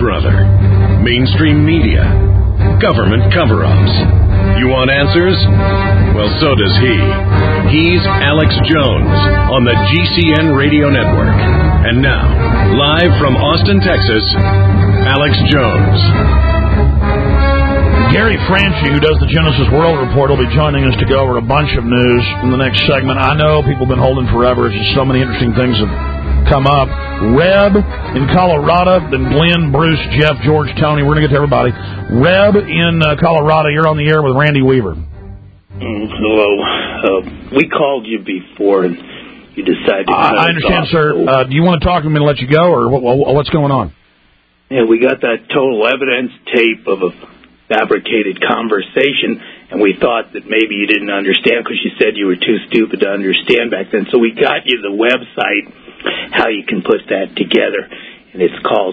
Brother, mainstream media, government cover-ups. You want answers? Well, so does he. He's Alex Jones on the GCN Radio Network. And now, live from Austin, Texas, Alex Jones. Gary Franchi, who does the Genesis World Report, will be joining us to go over a bunch of news in the next segment. I know people have been holding forever. It's just so many interesting things have come up. Reb in Colorado, then Glenn, Bruce, Jeff, George, Tony. We're going to get to everybody. Reb in Colorado, you're on the air with Randy Weaver. Hello. We called you before, and you decided to I understand, sir. Do you want to talk to me and let you go, or what's going on? Yeah, we got that total evidence tape of a fabricated conversation, and we thought that maybe you didn't understand because you said you were too stupid to understand back then. So we got you the website, how you can put that together, and it's called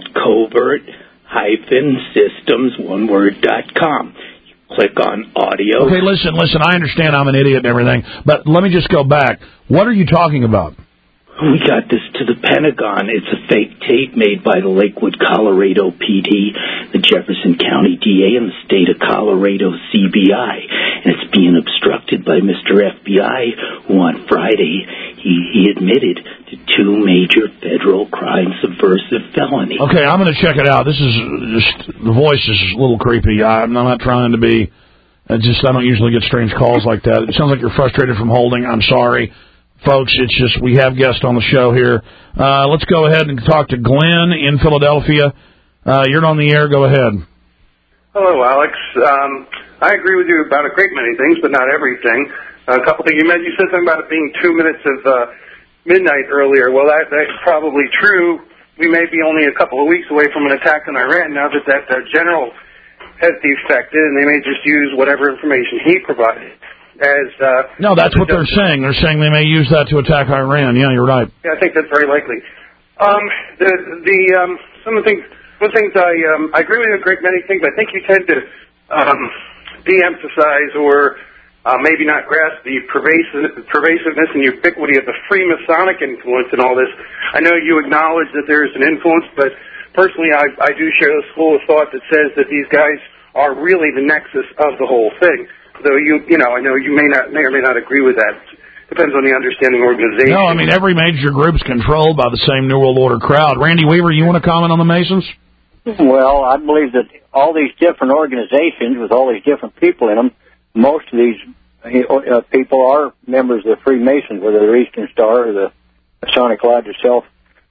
covert-systems.com. You click on audio. Okay, listen, I understand I'm an idiot and everything, but let me just go back. What are you talking about? We got this to the Pentagon. It's a fake tape made by the Lakewood, Colorado PD, the Jefferson County DA, and the state of Colorado CBI. And it's being obstructed by Mr. FBI, who on Friday, he admitted to 2 major federal crime subversive felonies. Okay, I'm going to check it out. This is just, the voice is a little creepy. I'm not trying to be, I don't usually get strange calls like that. It sounds like you're frustrated from holding. I'm sorry. Folks, it's just we have guests on the show here. Let's go ahead and talk to Glenn in Philadelphia. You're on the air. Go ahead. Hello, Alex. I agree with you about a great many things, but not everything. A couple things. You said something about it being 2 minutes of midnight earlier. Well, that's probably true. We may be only a couple of weeks away from an attack on Iran now that general has defected, and they may just use whatever information he provided. No, that's what they're saying. They're saying they may use that to attack Iran. Yeah, you're right. Yeah, I think that's very likely. One of the things I agree with you on a great many things. I think you tend to de-emphasize or maybe not grasp the pervasiveness and ubiquity of the Freemasonic influence in all this. I know you acknowledge that there is an influence, but personally, I do share the school of thought that says that these guys are really the nexus of the whole thing. Though I know you may or may not agree with that. Depends on the understanding organization. No, I mean every major group's controlled by the same New World Order crowd. Randy Weaver, you want to comment on the Masons? Well, I believe that all these different organizations with all these different people in them, most of these people are members of the Freemasons, whether they're Eastern Star or the Masonic Lodge itself.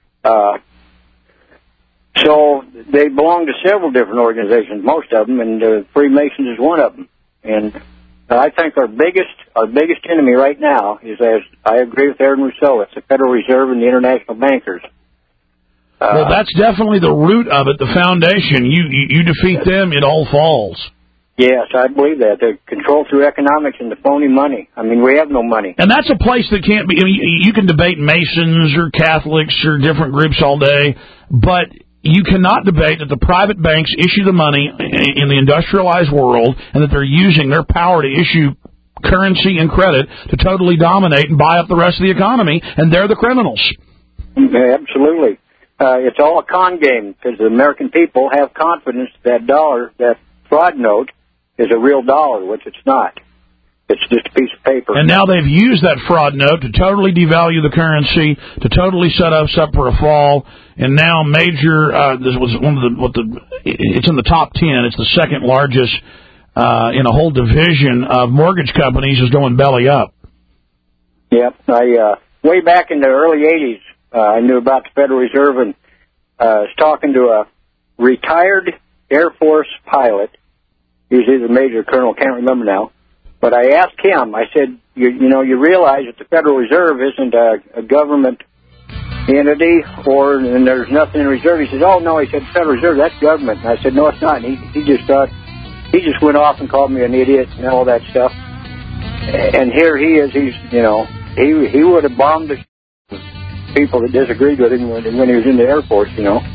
So they belong to several different organizations, most of them, and the Freemasons is one of them. And I think our biggest enemy right now is, as I agree with Aaron Rousseau, it's the Federal Reserve and the international bankers. Well, that's definitely the root of it, the foundation. You defeat them, it all falls. Yes, I believe that. They're controlled through economics and the phony money. I mean, we have no money. And that's a place that can't be, I mean, you can debate Masons or Catholics or different groups all day, but you cannot debate that the private banks issue the money in the industrialized world and that they're using their power to issue currency and credit to totally dominate and buy up the rest of the economy, and they're the criminals. Yeah, absolutely. It's all a con game because the American people have confidence that dollar, that fraud note, is a real dollar, which it's not. It's just a piece of paper. And now they've used that fraud note to totally devalue the currency, to totally set us up for a fall. And now this was it's in the top 10. It's the second largest in a whole division of mortgage companies is going belly up. Yep. Way back in the early 80s, I knew about the Federal Reserve and was talking to a retired Air Force pilot. He was either major or colonel, can't remember now. But I asked him, I said, you realize that the Federal Reserve isn't a government entity and there's nothing in reserve. He said, oh, no, he said, Federal Reserve, that's government. And I said, no, it's not. And he just went off and called me an idiot and all that stuff. And here he is, he would have bombed the people that disagreed with him when he was in the Air Force,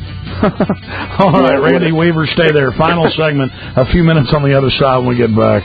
All right, Randy Weaver, stay there. Final segment, a few minutes on the other side when we get back.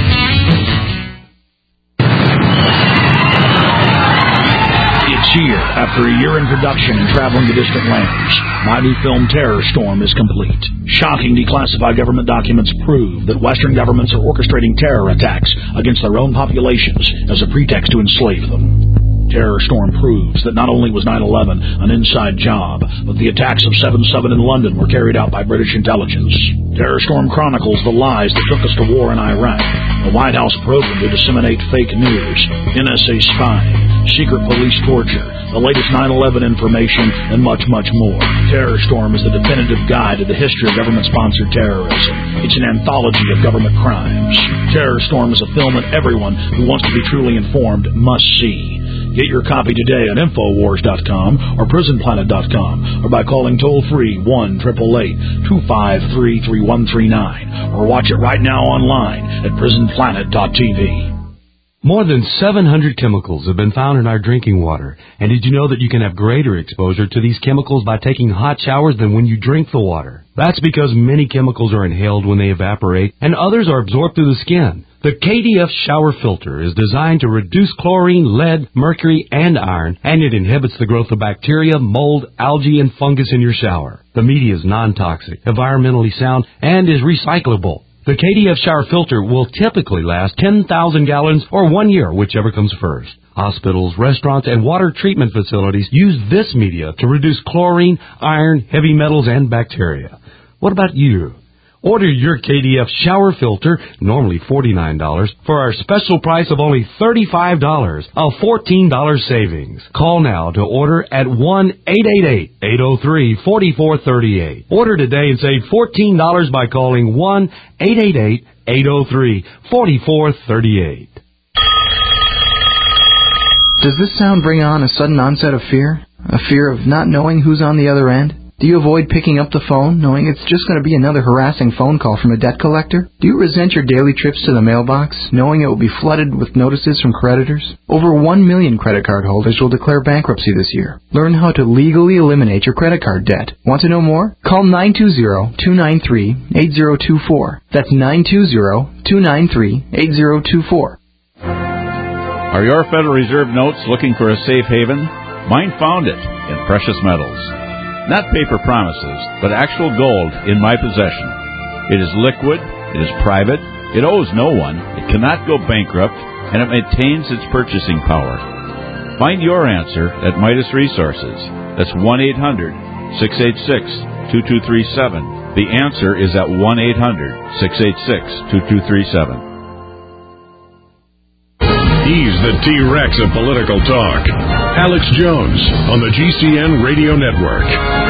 It's here. After a year in production and traveling to distant lands, my new film Terror Storm is complete. Shocking declassified government documents prove that Western governments are orchestrating terror attacks against their own populations as a pretext to enslave them. Terror Storm proves that not only was 9/11 an inside job, but the attacks of 7/7 in London were carried out by British intelligence. Terror Storm chronicles the lies that took us to war in Iraq, the White House program to disseminate fake news, NSA spying, secret police torture, the latest 9/11 information, and much, much more. Terror Storm is the definitive guide to the history of government-sponsored terrorism. It's an anthology of government crimes. Terror Storm is a film that everyone who wants to be truly informed must see. Get your copy today at Infowars.com or PrisonPlanet.com or by calling toll-free 1-888-253-3139 or watch it right now online at PrisonPlanet.tv. More than 700 chemicals have been found in our drinking water. And did you know that you can have greater exposure to these chemicals by taking hot showers than when you drink the water? That's because many chemicals are inhaled when they evaporate and others are absorbed through the skin. The KDF shower filter is designed to reduce chlorine, lead, mercury, and iron, and it inhibits the growth of bacteria, mold, algae, and fungus in your shower. The media is non-toxic, environmentally sound, and is recyclable. The KDF shower filter will typically last 10,000 gallons or 1 year, whichever comes first. Hospitals, restaurants, and water treatment facilities use this media to reduce chlorine, iron, heavy metals, and bacteria. What about you? Order your KDF shower filter, normally $49, for our special price of only $35, a $14 savings. Call now to order at 1-888-803-4438. Order today and save $14 by calling 1-888-803-4438. Does this sound bring on a sudden onset of fear? A fear of not knowing who's on the other end? Do you avoid picking up the phone, knowing it's just going to be another harassing phone call from a debt collector? Do you resent your daily trips to the mailbox, knowing it will be flooded with notices from creditors? Over 1 million credit card holders will declare bankruptcy this year. Learn how to legally eliminate your credit card debt. Want to know more? Call 920-293-8024. That's 920-293-8024. Are your Federal Reserve notes looking for a safe haven? Mine found it in precious metals. Not paper promises, but actual gold in my possession. It is liquid, it is private, it owes no one, it cannot go bankrupt, and it maintains its purchasing power. Find your answer at Midas Resources. That's 1-800-686-2237. The answer is at 1-800-686-2237. He's the T-Rex of political talk. Alex Jones on the GCN Radio Network.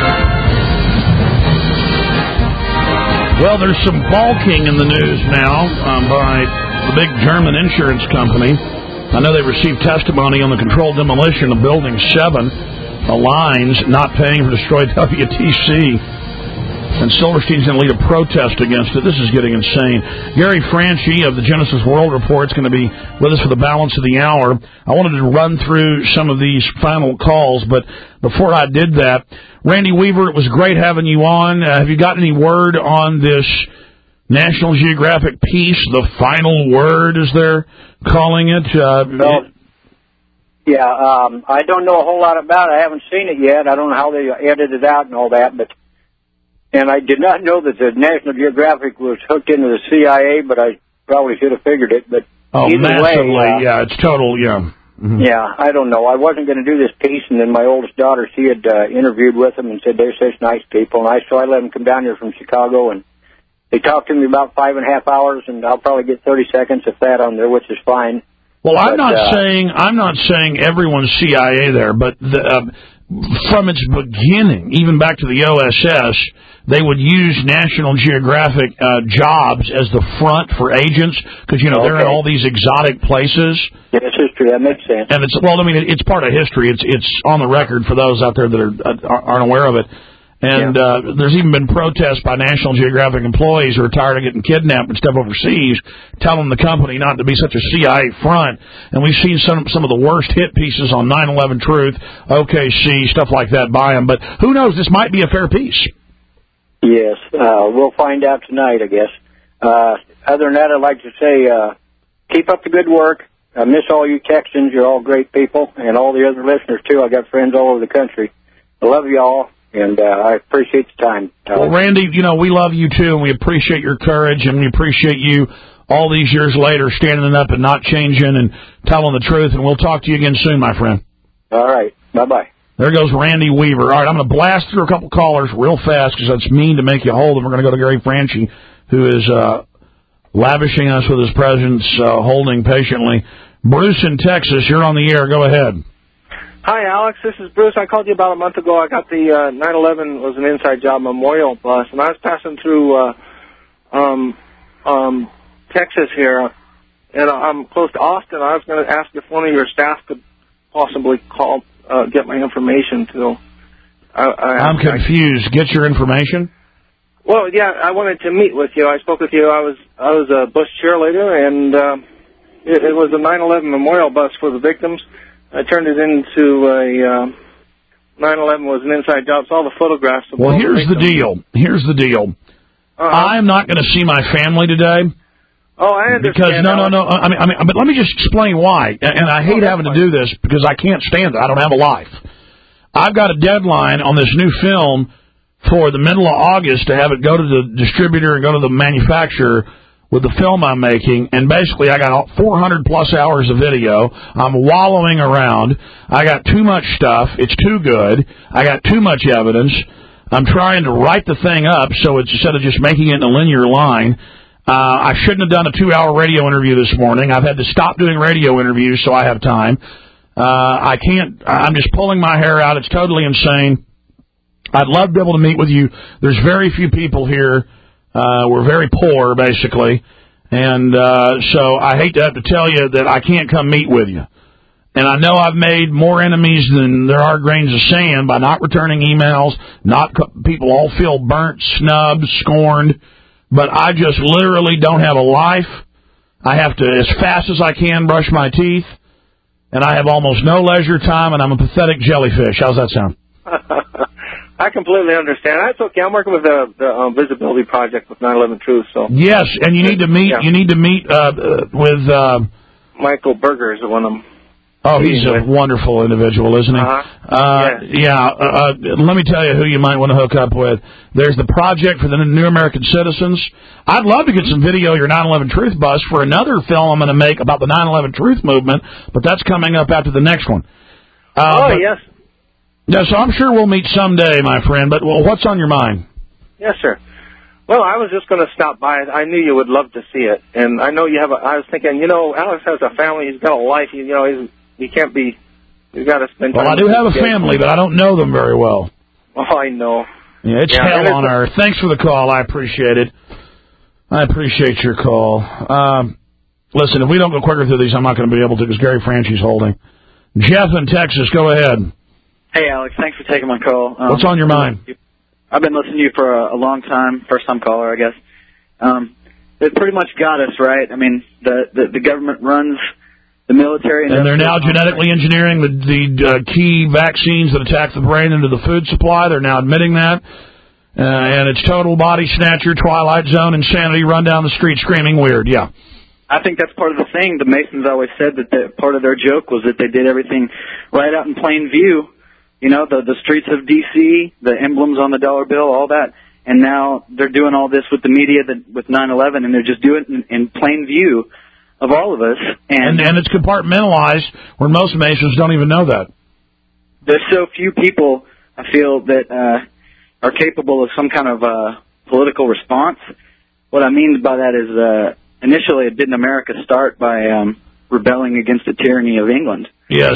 Well, there's some balking in the news now by the big German insurance company. I know they received testimony on the controlled demolition of Building 7, the lines not paying for destroyed WTC. And Silverstein's going to lead a protest against it. This is getting insane. Gary Franchi of the Genesis World Report is going to be with us for the balance of the hour. I wanted to run through some of these final calls, but before I did that, Randy Weaver, it was great having you on. Have you got any word on this National Geographic piece, The Final Word, as they're calling it? No. Yeah, I don't know a whole lot about it. I haven't seen it yet. I don't know how they edited it out and all that, and I did not know that the National Geographic was hooked into the CIA, but I probably should have figured it. But either massively, way, yeah, it's total, yeah. Mm-hmm. Yeah, I don't know. I wasn't going to do this piece, and then my oldest daughter, she had interviewed with them and said they're such nice people, and so I let them come down here from Chicago, and they talked to me about 5.5 hours, and I'll probably get 30 seconds of that on there, which is fine. Well, I'm not saying everyone's CIA there, but from its beginning, even back to the OSS, they would use National Geographic jobs as the front for agents because, they're in all these exotic places. Yeah, it's history. That makes sense. And it's part of history. It's on the record for those out there that aren't aware of it. And there's even been protests by National Geographic employees who are tired of getting kidnapped and stuff overseas, telling the company not to be such a CIA front. And we've seen some of the worst hit pieces on 9/11 Truth, OKC, stuff like that by them. But who knows? This might be a fair piece. Yes, we'll find out tonight, I guess. Other than that, I'd like to say keep up the good work. I miss all you Texans. You're all great people, and all the other listeners, too. I got friends all over the country. I love you all, and I appreciate the time. Well, Randy, we love you, too, and we appreciate your courage, and we appreciate you all these years later standing up and not changing and telling the truth, and we'll talk to you again soon, my friend. All right. Bye-bye. There goes Randy Weaver. All right, I'm going to blast through a couple callers real fast because that's mean to make you hold them. We're going to go to Gary Franchi, who is lavishing us with his presence, holding patiently. Bruce in Texas, you're on the air. Go ahead. Hi, Alex. This is Bruce. I called you about a month ago. I got the 9/11 was an inside job memorial bus, and I was passing through Texas here, and I'm close to Austin. I was going to ask if one of your staff could possibly call, get my information to. I'm confused. Get your information? Well, yeah, I wanted to meet with you. I spoke with you. I was a Bush cheerleader, and it was a 9/11 memorial bus for the victims. I turned it into a 9/11 was an inside job. It's all the photographs. Of well, here's the deal. Here's the deal. I'm not going to see my family today. Oh, I understand. Because no. I mean, but let me just explain why. And I hate having to do this because I can't stand it. I don't have a life. I've got a deadline on this new film for the middle of August to have it go to the distributor and go to the manufacturer with the film I'm making. And basically, I got 400 plus hours of video. I'm wallowing around. I got too much stuff. It's too good. I got too much evidence. I'm trying to write the thing up so it's instead of just making it in a linear line. I shouldn't have done a 2-hour radio interview this morning. I've had to stop doing radio interviews so I have time. I can't. I'm just pulling my hair out. It's totally insane. I'd love to be able to meet with you. There's very few people here. We're very poor, basically. And so I hate to have to tell you that I can't come meet with you. And I know I've made more enemies than there are grains of sand by not returning emails, people all feel burnt, snubbed, scorned. But I just literally don't have a life. I have to, as fast as I can, brush my teeth. And I have almost no leisure time, and I'm a pathetic jellyfish. How's that sound? I completely understand. That's okay. I'm working with the Visibility Project with 9/11 Truth. So yes, and you need to meet. Yeah. You need to meet with Michael Berger is one of them. Oh, he's a wonderful individual, isn't he? Let me tell you who you might want to hook up with. There's the Project for the New American Citizens. I'd love to get some video of your 9/11 Truth bus for another film I'm going to make about the 9/11 Truth movement, but that's coming up after the next one. Yes. Yeah, so I'm sure we'll meet someday, my friend, but what's on your mind? Yes, sir. Well, I was just going to stop by. I knew you would love to see it, and I know you have I was thinking, Alex has a family. He's got a life. He can't be. You got to spend time. Well, I do have a family, but I don't know them very well. Oh, I know. Yeah, it's hell on earth. Thanks for the call. I appreciate it. I appreciate your call. Listen, if we don't go quicker through these, I'm not going to be able to because Gary Franchi's holding. Jeff in Texas, go ahead. Hey, Alex. Thanks for taking my call. What's on your mind? I've been listening to you for a long time. First-time caller, I guess. It pretty much got us, right? I mean, the government runs the military, and they're now genetically engineering the key vaccines that attack the brain into the food supply. They're now admitting that. And it's total body snatcher, Twilight Zone, insanity, run down the street screaming weird. Yeah. I think that's part of the thing. The Masons always said that part of their joke was that they did everything right out in plain view. The streets of D.C., the emblems on the dollar bill, all that. And now they're doing all this with the media, with 9/11, and they're just doing it in plain view of all of us. And it's compartmentalized where most Masons don't even know that. There's so few people, I feel, that are capable of some kind of political response. What I mean by that is initially didn't America start by rebelling against the tyranny of England? Yes.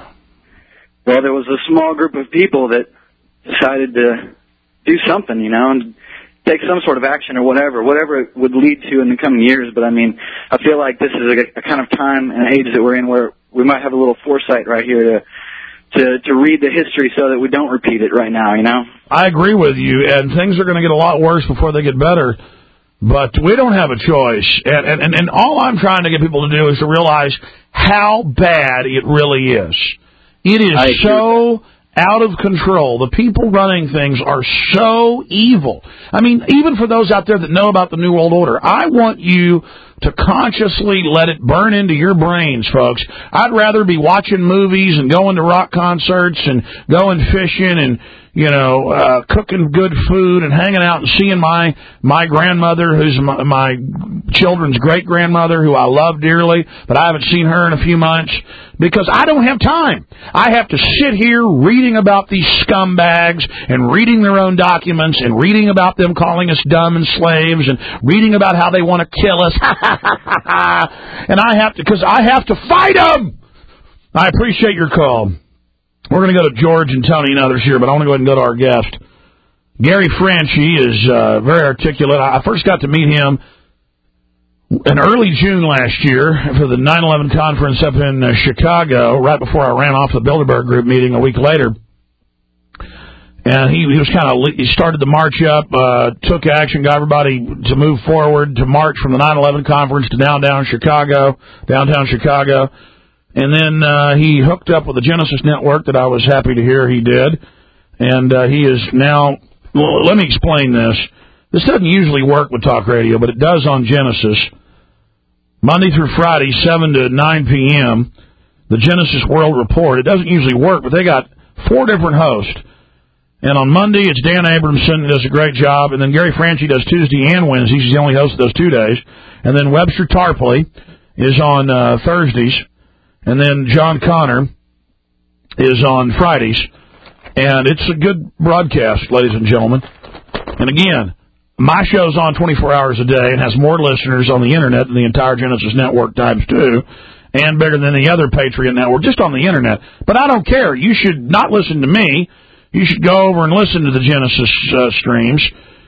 Well, there was a small group of people that decided to do something, and take some sort of action or whatever it would lead to in the coming years. But, I mean, I feel like this is a kind of time and age that we're in where we might have a little foresight right here to read the history so that we don't repeat it right now, I agree with you, and things are going to get a lot worse before they get better. But we don't have a choice. And all I'm trying to get people to do is to realize how bad it really is. It is so out of control. The people running things are so evil. I mean, even for those out there that know about the New World Order, I want you to consciously let it burn into your brains, folks. I'd rather be watching movies and going to rock concerts and going fishing and, cooking good food and hanging out and seeing my grandmother, who's my children's great-grandmother, who I love dearly, but I haven't seen her in a few months, because I don't have time. I have to sit here reading about these scumbags and reading their own documents and reading about them calling us dumb and slaves and reading about how they want to kill us. And I have to fight them. I appreciate your call. We're going to go to George and Tony and others here, but I want to go ahead and go to our guest. Gary Franchi is very articulate. I first got to meet him in early June last year for the 9/11 conference up in Chicago, right before I ran off the Bilderberg Group meeting a week later. And he started the march up, took action, got everybody to move forward to march from the 9/11 conference to downtown Chicago. And then he hooked up with the Genesis Network that I was happy to hear he did. And he is now, let me explain this. This doesn't usually work with talk radio, but it does on Genesis. Monday through Friday, 7 to 9 p.m., the Genesis World Report. It doesn't usually work, but they got 4 different hosts. And on Monday, it's Dan Abramson, who does a great job. And then Gary Franchi does Tuesday and Wednesdays. He's the only host of those 2 days. And then Webster Tarpley is on Thursdays. And then John Connor is on Fridays. And it's a good broadcast, ladies and gentlemen. And again, my show's on 24 hours a day and has more listeners on the Internet than the entire Genesis Network times 2, and bigger than the other Patriot Network, just on the Internet. But I don't care. You should not listen to me. You should go over and listen to the Genesis streams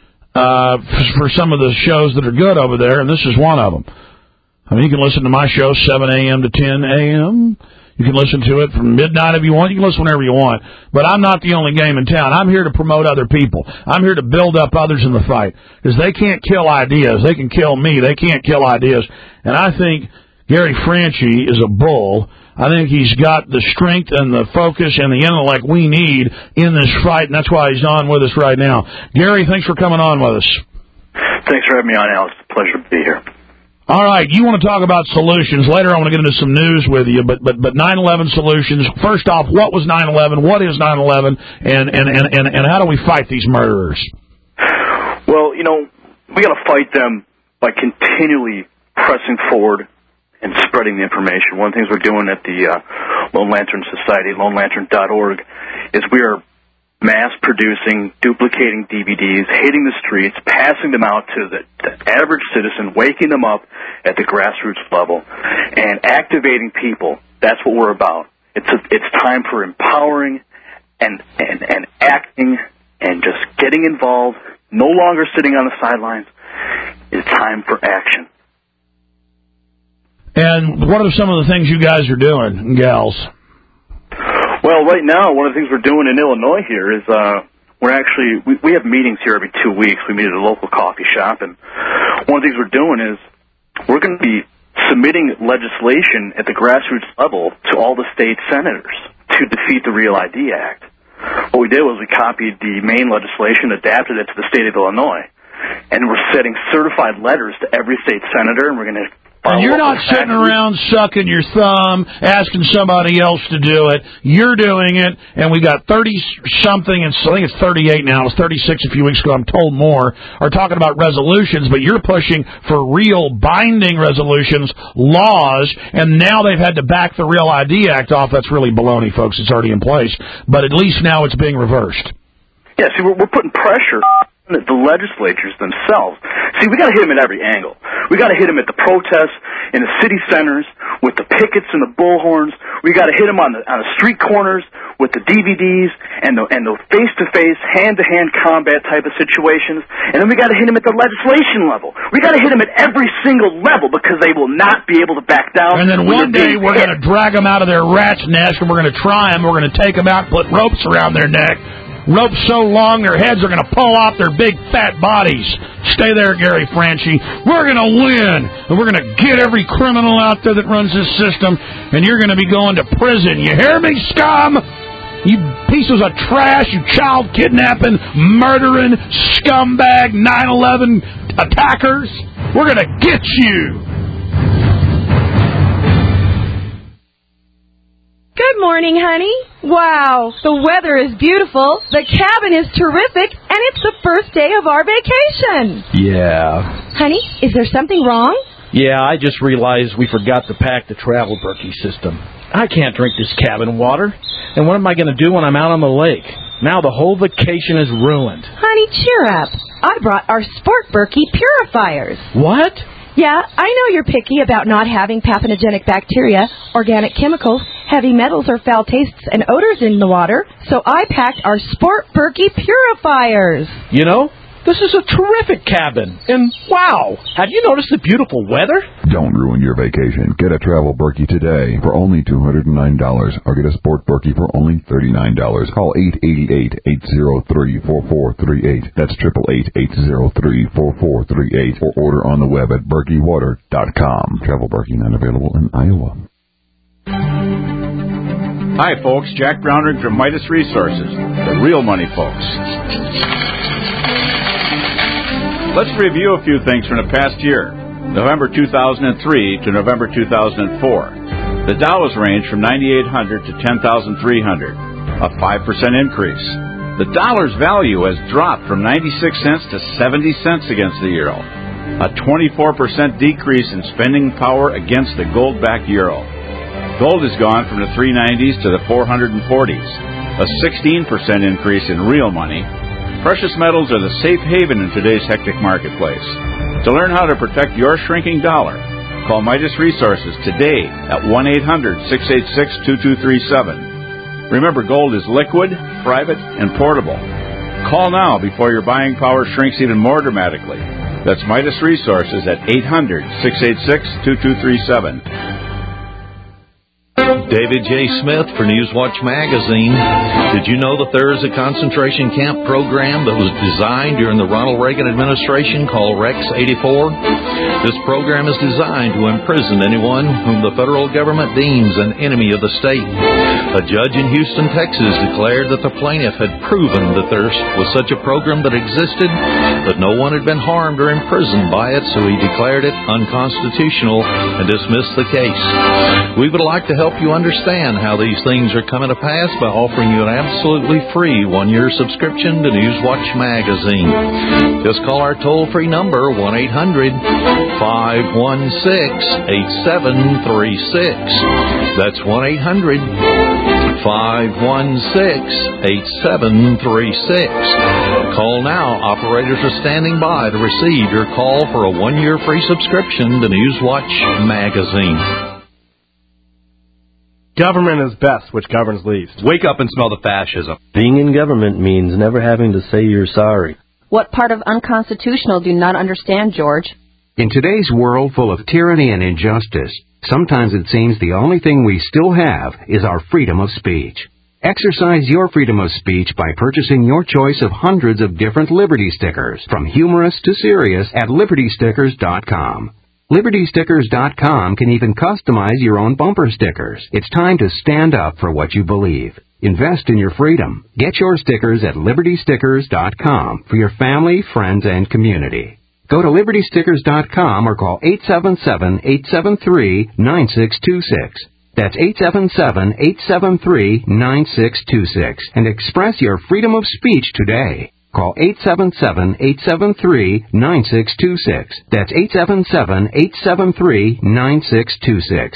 for some of the shows that are good over there, and this is one of them. I mean, you can listen to my show 7 a.m. to 10 a.m., You can listen to it from midnight if you want. You can listen whenever you want. But I'm not the only game in town. I'm here to promote other people. I'm here to build up others in the fight. Because they can't kill ideas. They can kill me. They can't kill ideas. And I think Gary Franchi is a bull. I think he's got the strength and the focus and the intellect we need in this fight, and that's why he's on with us right now. Gary, thanks for coming on with us. Thanks for having me on, Alex. It's a pleasure to be here. All right, you want to talk about solutions. Later I want to get into some news with you, but 9/11 solutions. First off, what was 9/11? What is 9/11? And how do we fight these murderers? Well, we got to fight them by continually pressing forward and spreading the information. One of the things we're doing at the Lone Lantern Society, lonelantern.org, is we are mass-producing, duplicating DVDs, hitting the streets, passing them out to the average citizen, waking them up at the grassroots level, and activating people. That's what we're about. It's time for empowering and acting and just getting involved, no longer sitting on the sidelines. It's time for action. And what are some of the things you guys are doing, gals? Well, right now, one of the things we're doing in Illinois here is we have meetings here every 2 weeks. We meet at a local coffee shop, and one of the things we're doing is we're going to be submitting legislation at the grassroots level to all the state senators to defeat the Real ID Act. What we did was we copied the main legislation, adapted it to the state of Illinois, and we're sending certified letters to every state senator, and we're going to And you're not sitting around sucking your thumb, asking somebody else to do it. You're doing it, and we got 30-something, and I think it's 38 now. It was 36 a few weeks ago. I'm told more. Are talking about resolutions, but you're pushing for real binding resolutions, laws, and now they've had to back the Real ID Act off. That's really baloney, folks. It's already in place. But at least now it's being reversed. Yeah, see, we're putting pressure on the legislatures themselves. See, we got to hit them at every angle. We got to hit them at the protests in the city centers with the pickets and the bullhorns. We got to hit them on the street corners with the DVDs and the face-to-face, hand-to-hand combat type of situations. And then we got to hit them at the legislation level. We got to hit them at every single level because they will not be able to back down. And then one day we're going to drag them out of their rat's nest, and we're going to try them. We're going to take them out and put ropes around their neck. Ropes so long their heads are going to pull off their big fat bodies. Stay there, Gary Franchi. We're going to win, and we're going to get every criminal out there that runs this system, and you're going to be going to prison. You hear me, scum? You pieces of trash, you child kidnapping, murdering, scumbag, 9/11 attackers. We're going to get you. Good morning, honey. Wow, the weather is beautiful, the cabin is terrific, and it's the first day of our vacation. Yeah. Honey, is there something wrong? Yeah, I just realized we forgot to pack the travel Berkey system. I can't drink this cabin water. And what am I going to do when I'm out on the lake? Now the whole vacation is ruined. Honey, cheer up. I brought our Sport Berkey purifiers. What? Yeah, I know you're picky about not having pathogenic bacteria, organic chemicals, heavy metals, or foul tastes and odors in the water, so I packed our Sport Berkey purifiers. You know, this is a terrific cabin. And wow, have you noticed the beautiful weather? Don't ruin your vacation. Get a Travel Berkey today for only $209 or get a Sport Berkey for only $39. Call 888-803-4438. That's 888-803-4438 or order on the web at berkeywater.com. Travel Berkey not available in Iowa. Hi, folks. Jack Brownrigg from Midas Resources, the real money folks. Let's review a few things from the past year, November 2003 to November 2004. The Dow has ranged from 9,800 to 10,300, a 5% increase. The dollar's value has dropped from 96 cents to 70 cents against the euro, a 24% decrease in spending power against the gold-backed euro. Gold has gone from the 390s to the 440s, a 16% increase in real money. Precious metals are the safe haven in today's hectic marketplace. To learn how to protect your shrinking dollar, call Midas Resources today at 1-800-686-2237. Remember, gold is liquid, private, and portable. Call now before your buying power shrinks even more dramatically. That's Midas Resources at 800-686-2237. David J. Smith for Newswatch Magazine. Did you know that there is a concentration camp program that was designed during the Ronald Reagan administration called Rex 84? This program is designed to imprison anyone whom the federal government deems an enemy of the state. A judge in Houston, Texas declared that the plaintiff had proven that there was such a program that existed, but no one had been harmed or imprisoned by it, so he declared it unconstitutional and dismissed the case. We would like to help you understand how these things are coming to pass by offering you an absolutely free one-year subscription to Newswatch Magazine. Just call our toll-free number, 1-800-516-8736. That's 1-800-516-8736. Call now. Operators are standing by to receive your call for a one-year free subscription to Newswatch Magazine. Government is best, which governs least. Wake up and smell the fascism. Being in government means never having to say you're sorry. What part of unconstitutional do you not understand, George? In today's world full of tyranny and injustice, sometimes it seems the only thing we still have is our freedom of speech. Exercise your freedom of speech by purchasing your choice of hundreds of different Liberty stickers, from humorous to serious, at LibertyStickers.com. LibertyStickers.com can even customize your own bumper stickers. It's time to stand up for what you believe. Invest in your freedom. Get your stickers at LibertyStickers.com for your family, friends, and community. Go to LibertyStickers.com or call 877-873-9626. That's 877-873-9626 and express your freedom of speech today. Call 877-873-9626. That's 877-873-9626.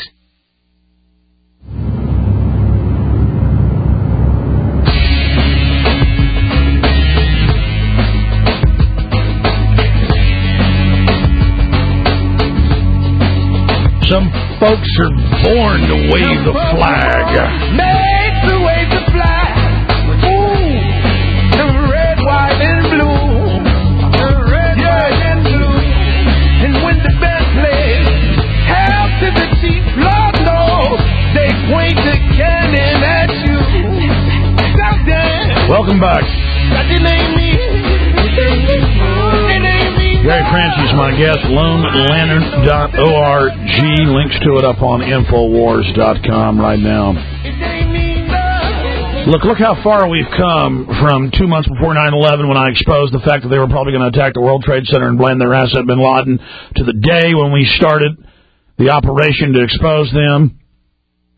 Some folks are born to wave the flag. Made to wave the flag. Ooh, the red, white, and blue. The red, white, and blue. And when the band plays, hail to the chief, Lord knows they point the cannon at you. Now dance. Welcome back. That it ain't me. It ain't me. Gary Cransky's my guest. LoneLantern.org. Links to it up on Infowars.com right now. Look how far we've come from 2 months before 9/11 when I exposed the fact that they were probably going to attack the World Trade Center and blame their asset bin Laden, to the day when we started the operation to expose them.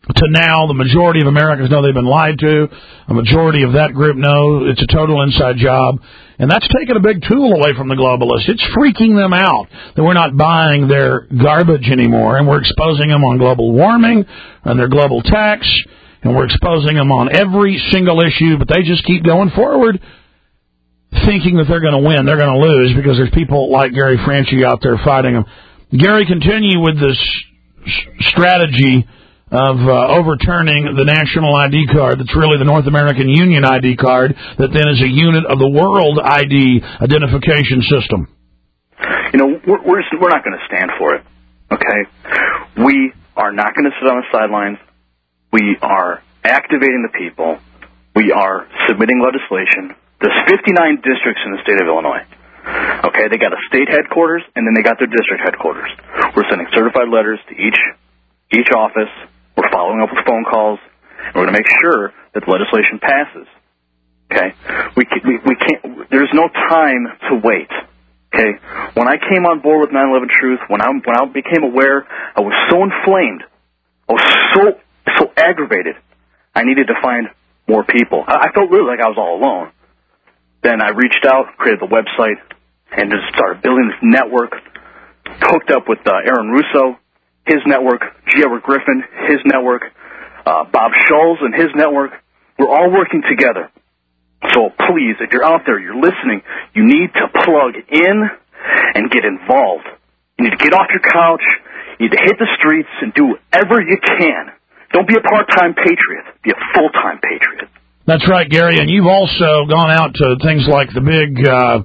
to now, the majority of Americans know they've been lied to. A majority of that group know it's a total inside job. And that's taken a big tool away from the globalists. It's freaking them out that we're not buying their garbage anymore, and we're exposing them on global warming and their global tax, and we're exposing them on every single issue, but they just keep going forward thinking that they're going to win. They're going to lose because there's people like Gary Franchi out there fighting them. Gary, continue with this strategy of overturning the national ID card that's really the North American Union ID card that then is a unit of the world ID identification system. You know, we're not going to stand for it, okay? We are not going to sit on the sidelines. We are activating the people. We are submitting legislation. There's 59 districts in the state of Illinois. Okay, they got a state headquarters, and then they got their district headquarters. We're sending certified letters to each office. We're following up with phone calls, and we're going to make sure that the legislation passes. Okay, we can't. There's no time to wait. Okay, when I came on board with 9/11 Truth, when I became aware, I was so inflamed, I was so aggravated. I needed to find more people. I felt really like I was all alone. Then I reached out, created the website, and just started building this network. Hooked up with Aaron Russo, his network, G. Edward Griffin, his network, Bob Scholes and his network. We're all working together. So please, if you're out there, you're listening, you need to plug in and get involved. You need to get off your couch. You need to hit the streets and do whatever you can. Don't be a part-time patriot. Be a full-time patriot. That's right, Gary. And you've also gone out to things like the big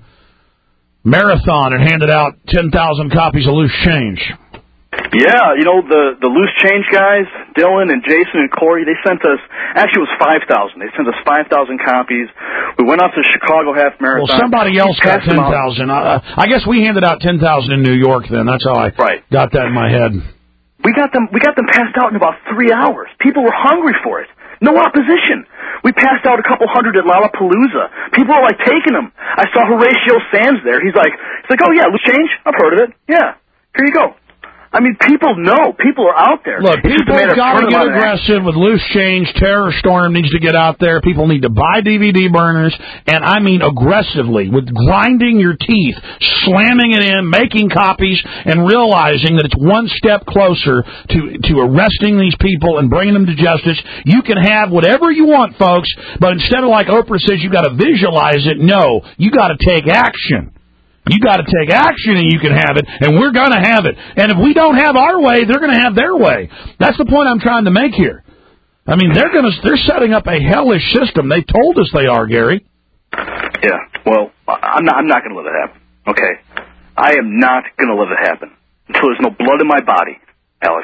marathon and handed out 10,000 copies of Loose Change. Yeah, you know, the Loose Change guys, Dylan and Jason and Corey, they sent us, actually it was 5,000. They sent us 5,000 copies. We went out to the Chicago Half Marathon. Well, somebody else got 10,000. I guess we handed out 10,000 in New York then. That's how I got that in my head. We got them passed out in about 3 hours. People were hungry for it. No opposition. We passed out a couple hundred at Lollapalooza. People were like taking them. I saw Horatio Sands there. He's like, oh yeah, Loose Change? I've heard of it. Yeah. Here you go. I mean, people know. People are out there. Look, people have got to get aggressive with Loose Change. Terror Storm needs to get out there. People need to buy DVD burners, and I mean aggressively, with grinding your teeth, slamming it in, making copies, and realizing that it's one step closer to arresting these people and bringing them to justice. You can have whatever you want, folks, but instead of like Oprah says, you got to visualize it. No, you got to take action. You got to take action and you can have it, and we're going to have it. And if we don't have our way, they're going to have their way. That's the point I'm trying to make here. I mean, they're setting up a hellish system. They told us they are, Gary. Yeah. Well, I'm not going to let it happen. Okay. I am not going to let it happen until there's no blood in my body, Alex.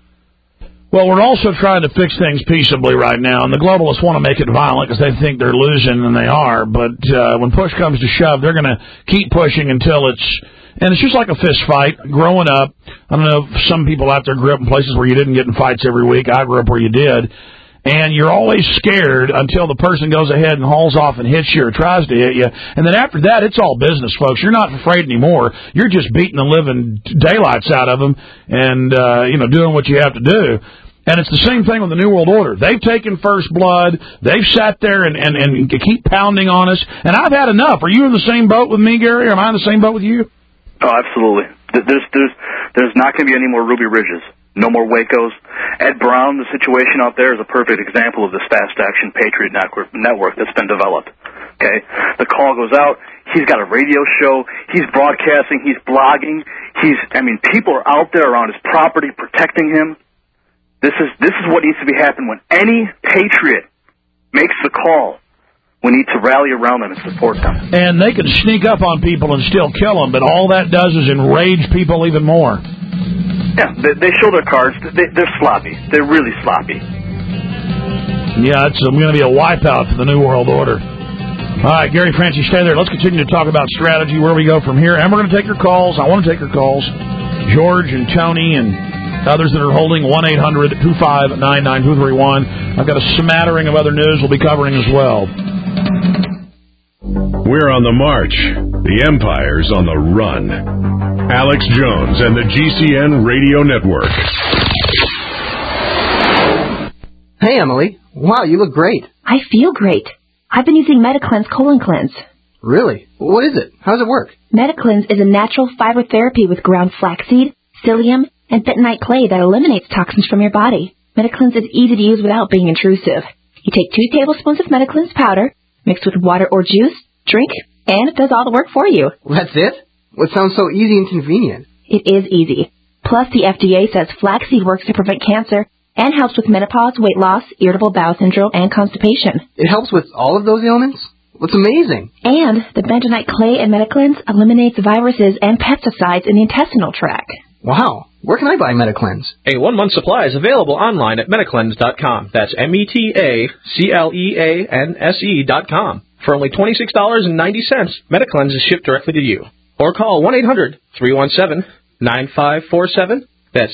Well, we're also trying to fix things peaceably right now, and the globalists want to make it violent because they think they're losing, and they are. But when push comes to shove, they're going to keep pushing until and it's just like a fist fight. Growing up, I don't know if some people out there grew up in places where you didn't get in fights every week. I grew up where you did. And you're always scared until the person goes ahead and hauls off and hits you or tries to hit you. And then after that, it's all business, folks. You're not afraid anymore. You're just beating the living daylights out of them and, doing what you have to do. And it's the same thing with the New World Order. They've taken first blood. They've sat there and keep pounding on us. And I've had enough. Are you in the same boat with me, Gary? Or am I in the same boat with you? Oh, absolutely. There's not going to be any more Ruby Ridges. No more Wacos. Ed Brown, the situation out there, is a perfect example of this fast action Patriot network that's been developed. Okay? The call goes out. He's got a radio show. He's broadcasting. He's blogging. People are out there around his property protecting him. This is what needs to be happening when any patriot makes the call. We need to rally around them and support them. And they can sneak up on people and still kill them, but all that does is enrage people even more. Yeah, they show their cards. They're sloppy. They're really sloppy. Yeah, it's going to be a wipeout for the New World Order. All right, Gary Franchi, stay there. Let's continue to talk about strategy, where we go from here. And we're going to take your calls. I want to take your calls. George and Tony and others that are holding 1-800-259-9231. I've got a smattering of other news we'll be covering as well. We're on the march. The Empire's on the run. Alex Jones and the GCN Radio Network. Hey, Emily. Wow, you look great. I feel great. I've been using MetaCleanse Colon Cleanse. Really? What is it? How does it work? MetaCleanse is a natural fiber therapy with ground flaxseed, psyllium, and bentonite clay that eliminates toxins from your body. MetaCleanse is easy to use without being intrusive. You take 2 tablespoons of MetaCleanse powder, mix with water or juice, drink, and it does all the work for you. That's it? Well, it sounds so easy and convenient. It is easy. Plus, the FDA says flaxseed works to prevent cancer and helps with menopause, weight loss, irritable bowel syndrome, and constipation. It helps with all of those ailments? What's amazing? And the bentonite clay in MetaCleanse eliminates viruses and pesticides in the intestinal tract. Wow. Where can I buy MetaCleanse? A 1-month supply is available online at metacleanse.com. That's metacleanse.com. For only $26.90, MetaCleanse is shipped directly to you. Or call 1-800-317-9547. That's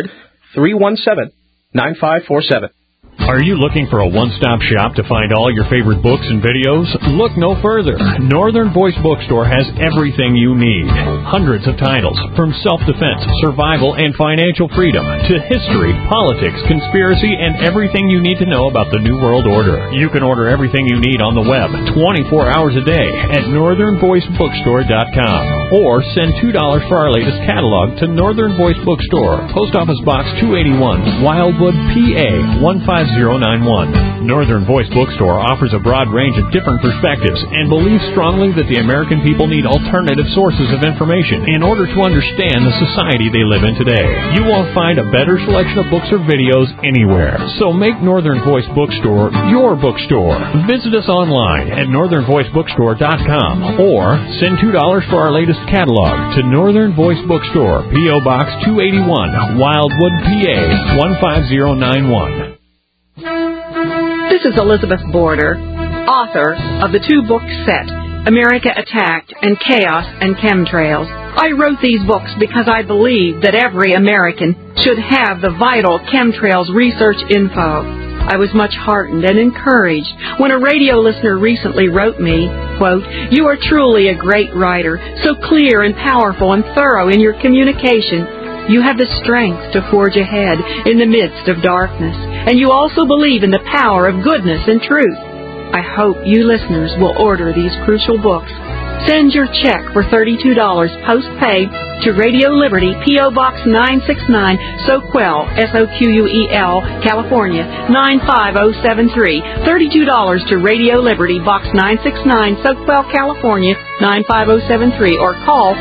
800-317-9547. Are you looking for a one-stop shop to find all your favorite books and videos? Look no further. Northern Voice Bookstore has everything you need. Hundreds of titles, from self-defense, survival, and financial freedom, to history, politics, conspiracy, and everything you need to know about the New World Order. You can order everything you need on the web 24 hours a day at northernvoicebookstore.com. Or send $2 for our latest catalog to Northern Voice Bookstore, Post Office Box 281, Wildwood, PA 15091. Northern Voice Bookstore offers a broad range of different perspectives and believes strongly that the American people need alternative sources of information in order to understand the society they live in today. You won't find a better selection of books or videos anywhere. So make Northern Voice Bookstore your bookstore. Visit us online at northernvoicebookstore.com or send $2 for our latest catalog to Northern Voice Bookstore, P.O. Box 281, Wildwood, PA 15091. This is Elizabeth Border, author of the 2-book set, America Attacked and Chaos and Chemtrails. I wrote these books because I believe that every American should have the vital chemtrails research info. I was much heartened and encouraged when a radio listener recently wrote me, quote, "You are truly a great writer, so clear and powerful and thorough in your communication. You have the strength to forge ahead in the midst of darkness, and you also believe in the power of goodness and truth. I hope you listeners will order these crucial books. Send your check for $32 post-pay to Radio Liberty, P.O. Box 969, Soquel, Soquel, California, 95073. $32 to Radio Liberty, Box 969, Soquel, California, 95073. Or call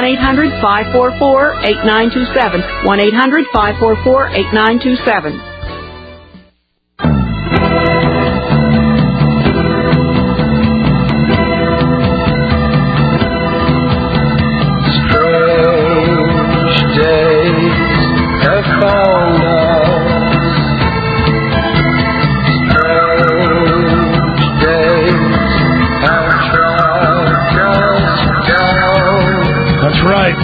1-800-544-8927, 1-800-544-8927. Right.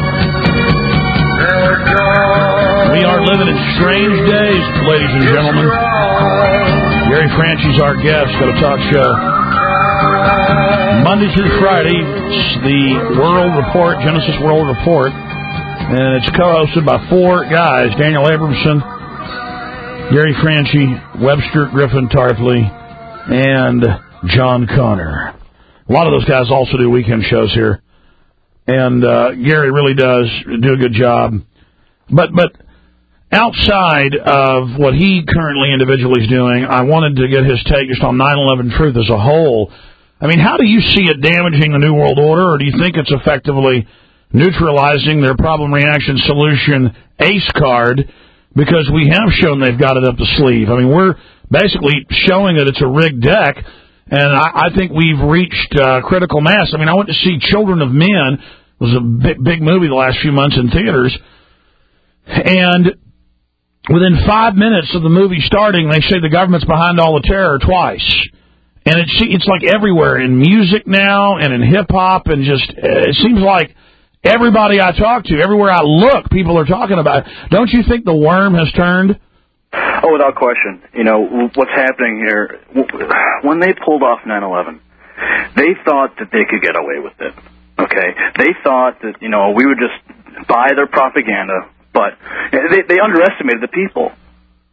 We are living in strange days, ladies and gentlemen. Gary Franchi's our guest at a talk show. Monday through Friday, it's the World Report, Genesis World Report, and it's co-hosted by 4 guys, Daniel Abramson, Gary Franchi, Webster Griffin Tarpley, and John Connor. A lot of those guys also do weekend shows here. And Gary really does do a good job. But outside of what he currently individually is doing, I wanted to get his take just on 9/11 truth as a whole. I mean, how do you see it damaging the New World Order, or do you think it's effectively neutralizing their problem, reaction, solution ACE card, because we have shown they've got it up the sleeve? I mean, we're basically showing that it's a rigged deck, and I think we've reached critical mass. I mean, I went to see Children of Men. It was a big movie the last few months in theaters. And within 5 minutes of the movie starting, they say the government's behind all the terror twice. And it's like everywhere, in music now and in hip-hop, and just, it seems like everybody I talk to, everywhere I look, people are talking about it. Don't you think the worm has turned? Oh, without question. You know, what's happening here, when they pulled off 9/11, they thought that they could get away with it. Okay? They thought that, you know, we would just buy their propaganda, but they underestimated the people. We're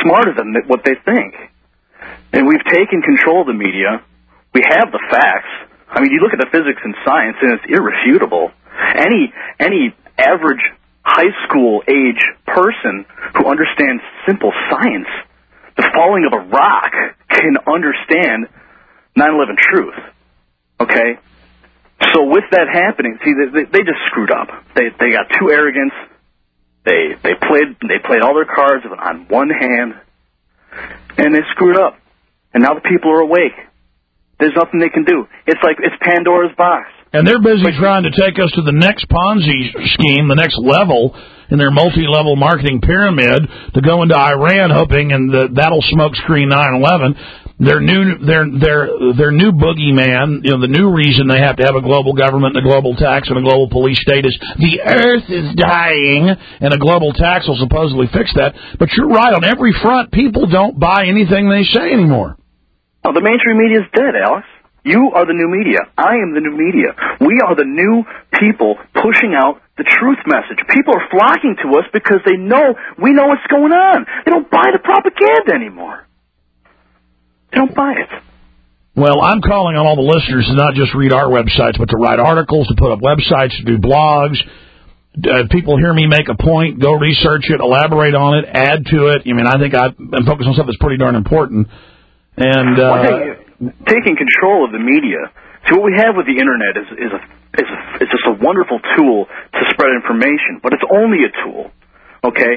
smarter than what they think. And we've taken control of the media. We have the facts. I mean, you look at the physics and science, and it's irrefutable. Any average high school age person who understands simple science, the falling of a rock, can understand 9/11 truth. Okay? So with that happening, see, they just screwed up. They got too arrogant. They played all their cards on one hand, and they screwed up. And now the people are awake. There's nothing they can do. It's like it's Pandora's box. And they're busy trying to take us to the next Ponzi scheme, the next level in their multi-level marketing pyramid, to go into Iran, hoping that'll smokescreen 9/11. Their new boogeyman, the new reason they have to have a global government and a global tax and a global police state is the earth is dying, and a global tax will supposedly fix that. But you're right, on every front, people don't buy anything they say anymore. Oh, the mainstream media is dead, Alex. You are the new media. I am the new media. We are the new people pushing out the truth message. People are flocking to us because we know what's going on. They don't buy the propaganda anymore. They don't buy it. Well, I'm calling on all the listeners to not just read our websites, but to write articles, to put up websites, to do blogs. People hear me make a point, go research it, elaborate on it, add to it. I mean, I think I'm focused on stuff that's pretty darn important. And taking control of the media. See, what we have with the internet is just a wonderful tool to spread information, but it's only a tool. Okay?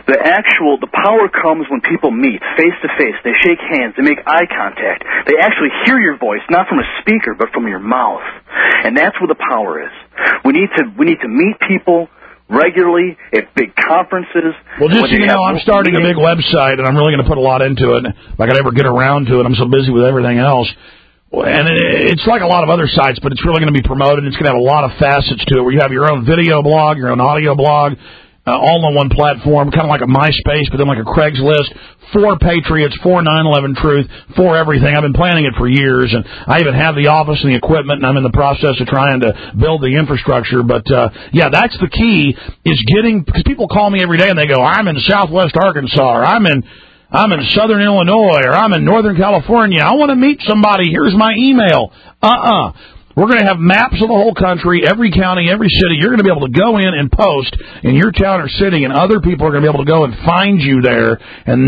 The power comes when people meet face to face. They shake hands. They make eye contact. They actually hear your voice, not from a speaker, but from your mouth. And that's where the power is. We need to meet people regularly at big conferences. Well, just so you know, I'm starting a big website, and I'm really going to put a lot into it. If I could ever get around to it, I'm so busy with everything else. And it's like a lot of other sites, but it's really going to be promoted. It's going to have a lot of facets to it, where you have your own video blog, your own audio blog, all on one platform, kind of like a MySpace, but then like a Craigslist, for Patriots, for 9/11 Truth, for everything. I've been planning it for years, and I even have the office and the equipment, and I'm in the process of trying to build the infrastructure. But, yeah, that's the key, is because people call me every day and they go, I'm in Southwest Arkansas, or I'm in Southern Illinois, or I'm in Northern California. I want to meet somebody. Here's my email. We're going to have maps of the whole country, every county, every city. You're going to be able to go in and post in your town or city, and other people are going to be able to go and find you there. And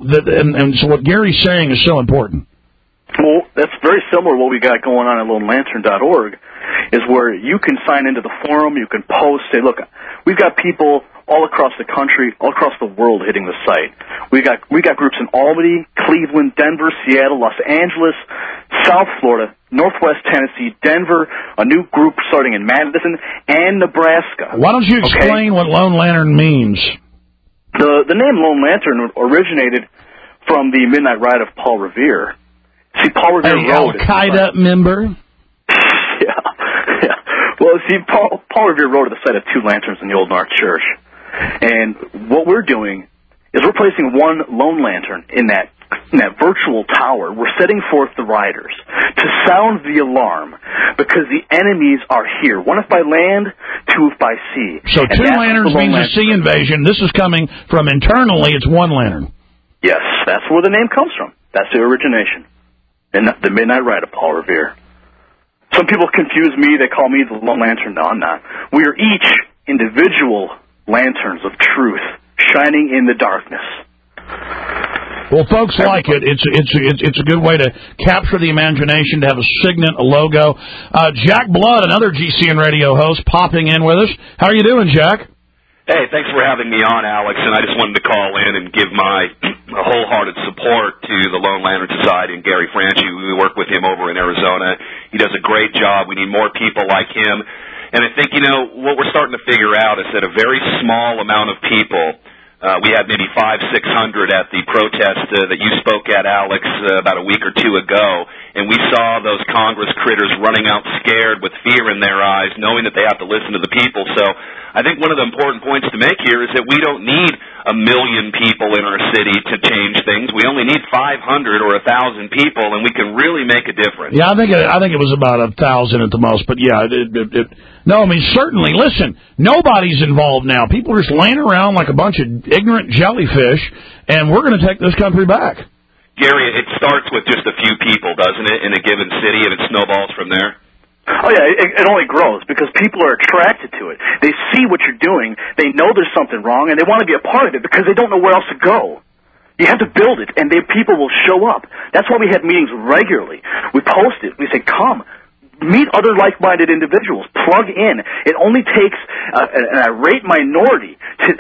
so what Gary's saying is so important. Well, that's very similar to what we got going on at LoneLantern.org, is where you can sign into the forum, you can post, say, look, we've got people all across the country, all across the world hitting the site. We got groups in Albany, Cleveland, Denver, Seattle, Los Angeles, South Florida, Northwest Tennessee, Denver, a new group starting in Madison, and Nebraska. Why don't you explain what Lone Lantern means? The name Lone Lantern originated from the Midnight Ride of Paul Revere. See, Paul Revere wrote... Al-Qaeda member? Yeah. Well, see, Paul Revere wrote at the site of two lanterns in the Old North Church. And what we're doing is we're placing one lone lantern in that virtual tower. We're setting forth the riders to sound the alarm, because the enemies are here. One if by land, two if by sea. So two lanterns means a sea invasion. This is coming from internally. It's one lantern. Yes, that's where the name comes from. That's the origination. And the Midnight Ride of Paul Revere. Some people confuse me. They call me the Lone Lantern. No, I'm not. We are each individual lanterns of truth shining in the darkness. Well, folks like it. It's a good way to capture the imagination, to have a signet, a logo. Jack Blood, another GCN radio host, popping in with us. How are you doing, Jack? Hey, thanks for having me on, Alex, and I just wanted to call in and give my wholehearted support to the Lone Lantern Society and Gary Franchi. We work with him over in Arizona. He does a great job. We need more people like him. And I think, what we're starting to figure out is that a very small amount of people, we had maybe 500-600 at the protest that you spoke at, Alex, about a week or two ago, and we saw those Congress critters running out scared with fear in their eyes, knowing that they have to listen to the people. So I think one of the important points to make here is that we don't need 1 million people in our city to change things. We only need 500 or 1,000 people, and we can really make a difference. Yeah, I think it was about 1,000 at the most, but yeah, no, I mean, certainly, listen, nobody's involved now. People are just laying around like a bunch of ignorant jellyfish, and we're going to take this country back. Gary, it starts with just a few people, doesn't it, in a given city, and it snowballs from there? Oh, yeah, it only grows because people are attracted to it. They see what you're doing, they know there's something wrong, and they want to be a part of it because they don't know where else to go. You have to build it, and people will show up. That's why we have meetings regularly. We post it. We say, come, meet other like-minded individuals. Plug in. It only takes an irate minority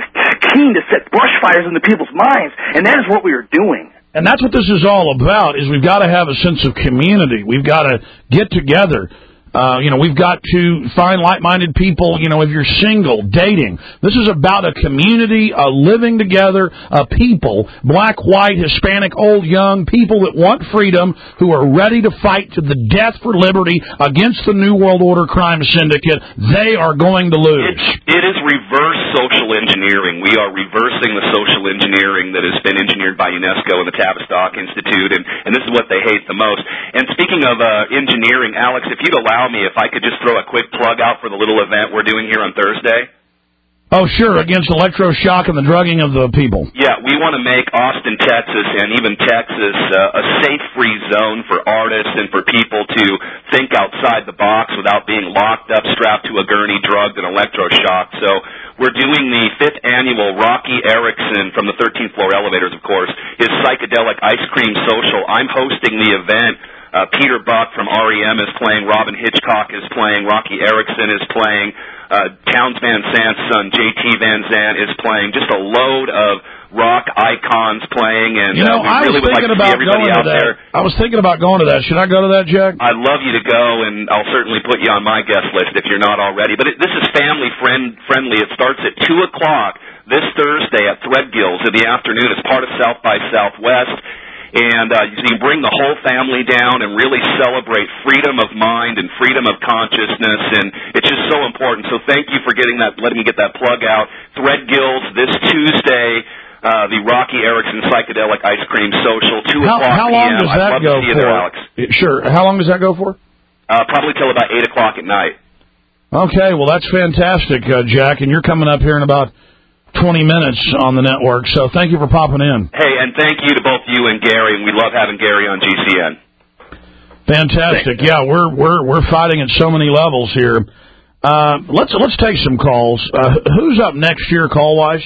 keen to set brush fires into people's minds, and that is what we are doing. And that's what this is all about, is we've got to have a sense of community. We've got to get together. We've got to find like-minded people, if you're single, dating. This is about a community, a living together, a people, black, white, Hispanic, old, young, people that want freedom, who are ready to fight to the death for liberty against the New World Order crime syndicate. They are going to lose. It is reverse social engineering. We are reversing the social engineering that has been engineered by UNESCO and the Tavistock Institute, and this is what they hate the most. And speaking of engineering, Alex, if you'd allow me, if I could just throw a quick plug out for the little event we're doing here on Thursday. Oh, sure, against electroshock and the drugging of the people. Yeah, we want to make Austin, Texas, and even Texas a safe, free zone for artists and for people to think outside the box without being locked up, strapped to a gurney, drugged, and electroshocked. So we're doing the 5th annual Rocky Erickson, from the 13th floor elevators, of course, his psychedelic ice cream social. I'm hosting the event. Peter Buck from REM is playing, Robin Hitchcock is playing, Rocky Erickson is playing, Townes Van Zant's son JT Van Zant is playing, just a load of rock icons playing, and we really would like to see everybody out there. I was thinking about going to that. Should I go to that, Jack? I'd love you to go, and I'll certainly put you on my guest list if you're not already. But this is family friendly. It starts at 2 o'clock this Thursday at Threadgills in the afternoon as part of South by Southwest. And you can bring the whole family down and really celebrate freedom of mind and freedom of consciousness, and it's just so important. So thank you for letting me get that plug out. Threadgills this Tuesday, the Rocky Erickson Psychedelic Ice Cream Social, 2 o'clock p.m. How long does that go for? There, Alex. Sure. How long does that go for? Probably till about 8 o'clock at night. Okay, well, that's fantastic, Jack, and you're coming up here in about 20 minutes on the network, so thank you for popping in. Hey, and thank you to both you and Gary, and we love having Gary on GCN. Fantastic. Thanks. Yeah, we're fighting at so many levels here. Let's take some calls. Who's up next year, call-wise?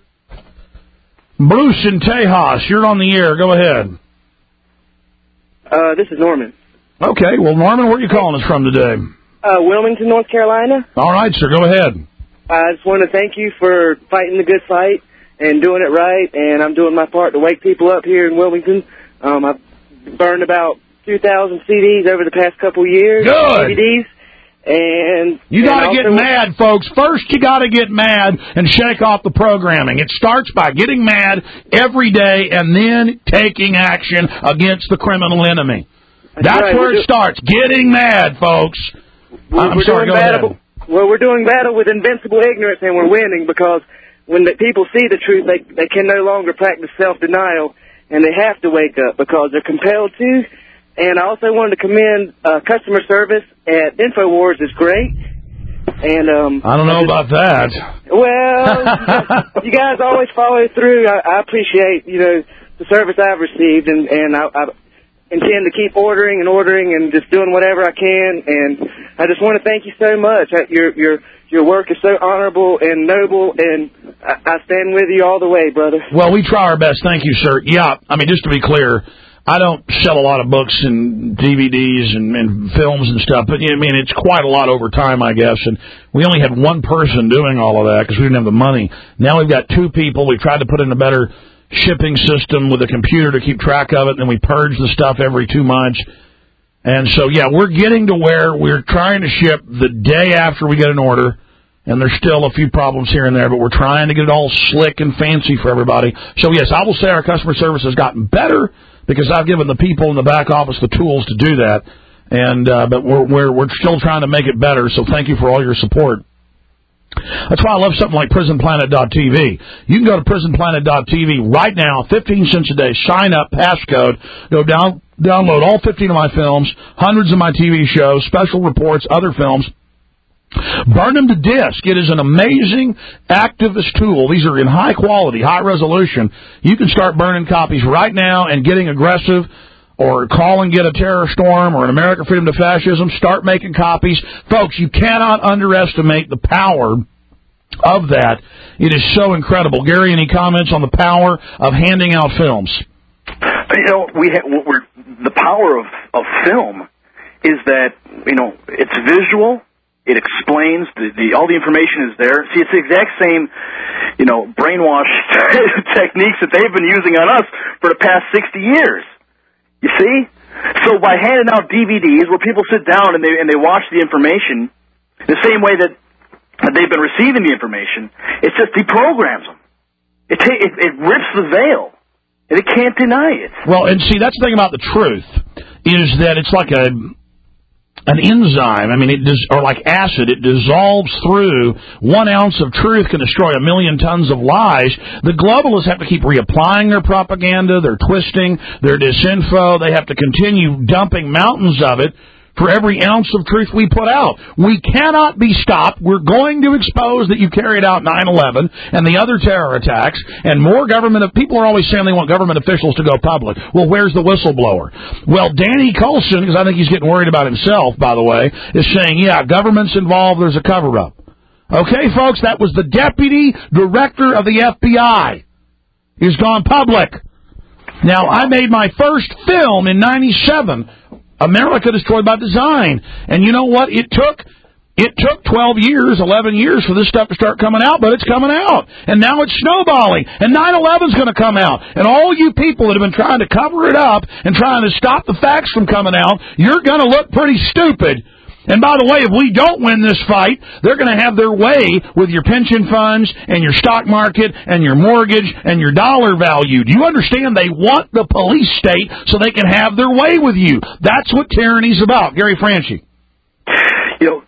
Bruce in Tejas, you're on the air. Go ahead. This is Norman. Okay, well, Norman, where are you calling us from today? Wilmington, North Carolina. All right, sir, go ahead. I just want to thank you for fighting the good fight and doing it right, and I'm doing my part to wake people up here in Wilmington. I've burned about 2,000 CDs over the past couple years. Good. DVDs. And you got to get mad, folks. First, you got to get mad and shake off the programming. It starts by getting mad every day and then taking action against the criminal enemy. That's right. Where it starts. Getting mad, folks. I'm sorry, go ahead. Well, we're doing battle with invincible ignorance, and we're winning because when the people see the truth, they can no longer practice self-denial, and they have to wake up because they're compelled to. And I also wanted to commend customer service at InfoWars is great. And I don't know about that. Well, you guys always follow through. I appreciate the service I've received, and I intend to keep ordering and just doing whatever I can. And I just want to thank you so much. Your work is so honorable and noble, and I stand with you all the way, brother. Well, we try our best. Thank you, sir. Yeah, I mean, just to be clear, I don't sell a lot of books and DVDs and films and stuff, but I mean, it's quite a lot over time, I guess. And we only had one person doing all of that because we didn't have the money. Now we've got 2 people. We tried to put in a better shipping system with a computer to keep track of it, and then we purge the stuff every 2 months. And so, yeah, we're getting to where we're trying to ship the day after we get an order, and there's still a few problems here and there, but we're trying to get it all slick and fancy for everybody. So, yes, I will say our customer service has gotten better because I've given the people in the back office the tools to do that. And but we're still trying to make it better, so thank you for all your support. That's why I love something like PrisonPlanet.tv. You can go to PrisonPlanet.tv right now, 15 cents a day, sign up, passcode, go download all 15 of my films, hundreds of my TV shows, special reports, other films. Burn them to disk. It is an amazing activist tool. These are in high quality, high resolution. You can start burning copies right now and getting aggressive, or call and get a terror storm or an American Freedom to Fascism. Start making copies. Folks, you cannot underestimate the power of that. It is so incredible. Gary, any comments on the power of handing out films? You know, the power of film is that, you know, it's visual. It explains, all the information is there. See, it's the exact same, you know, brainwash techniques that they've been using on us for the past 60 years. You see? So by handing out DVDs where people sit down and they watch the information the same way that they've been receiving the information, it just deprograms them. It rips the veil, and it can't deny it. Well, and see, that's the thing about the truth, is that it's like an enzyme. I mean, or like acid. It dissolves through. 1 ounce of truth can destroy 1 million tons of lies. The globalists have to keep reapplying their propaganda, their twisting, their disinfo. They have to continue dumping mountains of it for every ounce of truth we put out. We cannot be stopped. We're going to expose that you carried out 9/11 and the other terror attacks, and more government. People are always saying they want government officials to go public. Well, where's the whistleblower? Well, Danny Coulson, because I think he's getting worried about himself, by the way, is saying, yeah, government's involved, there's a cover-up. Okay, folks, that was the deputy director of the FBI. He's gone public. Now, I made my first film in 97, America Destroyed by Design. And you know what? It took 12 years, 11 years for this stuff to start coming out, but it's coming out. And now it's snowballing. And 9/11's going to come out. And all you people that have been trying to cover it up and trying to stop the facts from coming out, you're going to look pretty stupid. And by the way, if we don't win this fight, they're going to have their way with your pension funds and your stock market and your mortgage and your dollar value. Do you understand? They want the police state so they can have their way with you. That's what tyranny's about. Gary Franchi. You know,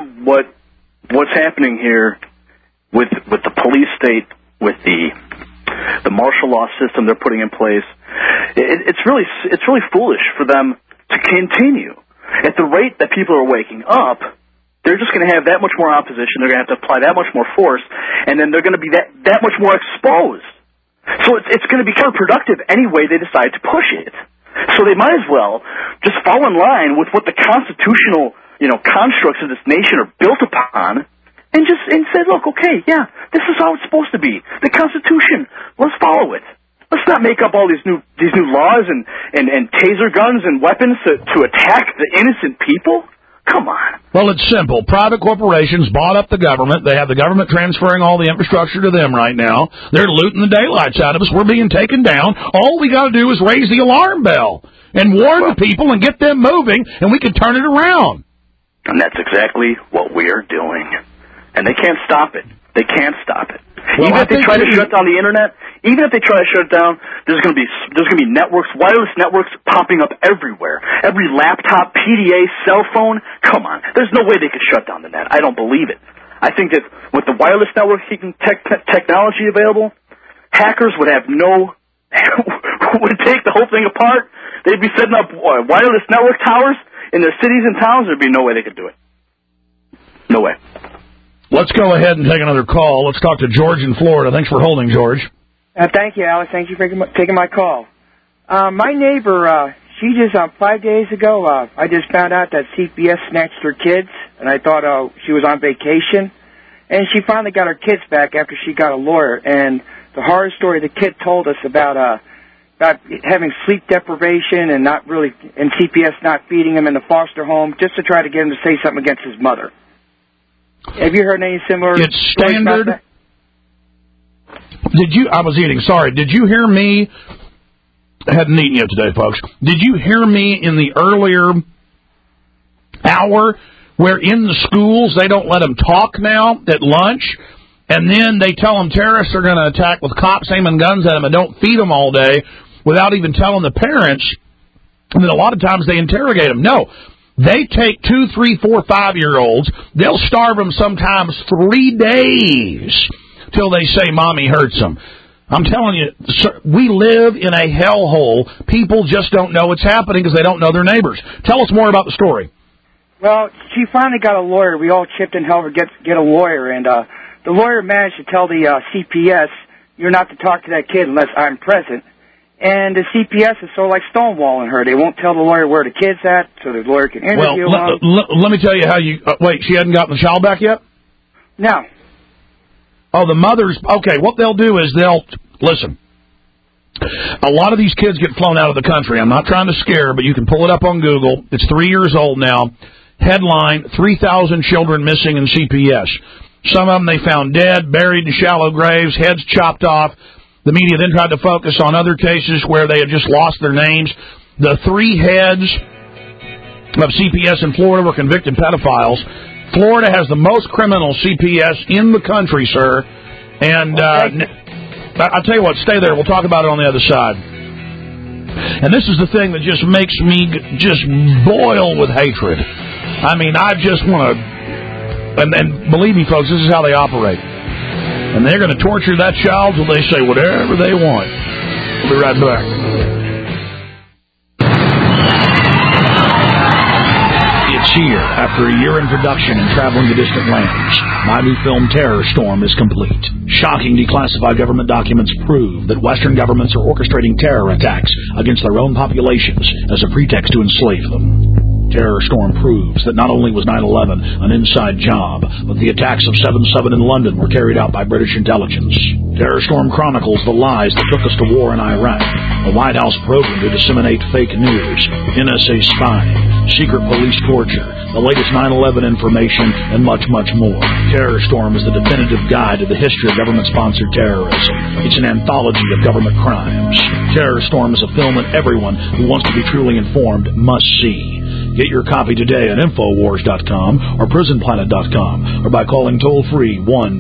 what's happening here with the police state, with the martial law system they're putting in place, it's really foolish for them to continue. At the rate that people are waking up, they're just going to have that much more opposition. They're going to have to apply that much more force, and then they're going to be that much more exposed. So it's going to be counterproductive any way they decide to push it. So they might as well just fall in line with what the constitutional, you know, constructs of this nation are built upon, and say, look, okay, yeah, this is how it's supposed to be. The Constitution, let's follow it. Let's not make up all these new laws and taser guns and weapons to attack the innocent people. Come on. Well, it's simple. Private corporations bought up the government. They have the government transferring all the infrastructure to them right now. They're looting the daylights out of us. We're being taken down. All we got to do is raise the alarm bell and warn the people and get them moving, and we can turn it around. And that's exactly what we are doing. And they can't stop it. They can't stop it. Well, even if they try to shut down the internet, even if they try to shut it down, there's going to be networks, wireless networks popping up everywhere. Every laptop, PDA, cell phone. Come on, there's no way they could shut down the net. I don't believe it. I think that with the wireless networking technology available, hackers would have would take the whole thing apart. They'd be setting up wireless network towers in their cities and towns. There'd be no way they could do it. No way. Let's go ahead and take another call. Let's talk to George in Florida. Thanks for holding, George. Thank you, Alex. Thank you for taking my call. My neighbor, she just 5 days ago, I just found out that CPS snatched her kids, and I thought she was on vacation. And she finally got her kids back after she got a lawyer. And the horror story the kid told us about having sleep deprivation and and CPS not feeding him in the foster home just to try to get him to say something against his mother. Have you heard any similar? It's standard. I was eating. Sorry. Did you hear me? I hadn't eaten yet today, folks. Did you hear me in the earlier hour where in the schools they don't let them talk now at lunch, and then they tell them terrorists are going to attack with cops aiming guns at them and don't feed them all day without even telling the parents, and then a lot of times they interrogate them. No. They take 2, 3, 4, 5-year-olds. They'll starve them sometimes 3 days till they say mommy hurts them. I'm telling you, sir, we live in a hellhole. People just don't know what's happening because they don't know their neighbors. Tell us more about the story. Well, she finally got a lawyer. We all chipped in to help her get a lawyer, and the lawyer managed to tell the CPS, you're not to talk to that kid unless I'm present. And the CPS is sort of like stonewalling her. They won't tell the lawyer where the kid's at, so the lawyer can interview him. Let me tell you how you... wait, she hadn't gotten the child back yet? No. Oh, the mothers... Okay, what they'll do is listen, a lot of these kids get flown out of the country. I'm not trying to scare, but you can pull it up on Google. It's 3 years old now. Headline, 3,000 children missing in CPS. Some of them they found dead, buried in shallow graves, heads chopped off. The media then tried to focus on other cases where they had just lost their names. The 3 heads of CPS in Florida were convicted pedophiles. Florida has the most criminal CPS in the country, sir. And I'll tell you what, stay there. We'll talk about it on the other side. And this is the thing that just makes me just boil with hatred. I mean, I just want to... And believe me, folks, this is how they operate. And they're going to torture that child till they say whatever they want. We'll be right back. It's here. After a year in production and traveling to distant lands, my new film Terror Storm is complete. Shocking declassified government documents prove that Western governments are orchestrating terror attacks against their own populations as a pretext to enslave them. Terror Storm proves that not only was 9/11 an inside job, but the attacks of 7/7 in London were carried out by British intelligence. Terror Storm chronicles the lies that took us to war in Iraq, the White House program to disseminate fake news, NSA spying, secret police torture, the latest 9/11 information, and much, much more. Terror Storm is the definitive guide to the history of government-sponsored terrorism. It's an anthology of government crimes. Terror Storm is a film that everyone who wants to be truly informed must see. Get your copy today at Infowars.com or PrisonPlanet.com or by calling toll-free